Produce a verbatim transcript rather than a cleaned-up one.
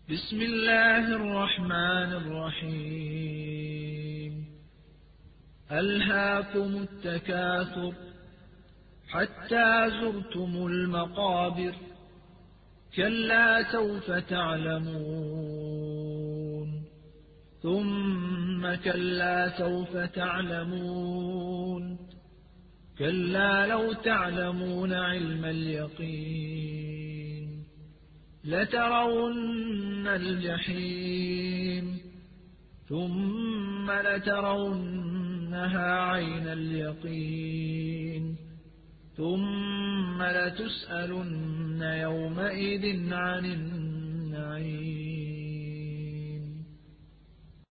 بسم الله الرحمن الرحيم ألهاكم التكاثر حتى زرتم المقابر كلا سوف تعلمون ثم كلا سوف تعلمون كلا لو تعلمون علم اليقين لترون الجحيم ثم لترونها عين اليقين ثم لتسألن يومئذ عن النعيم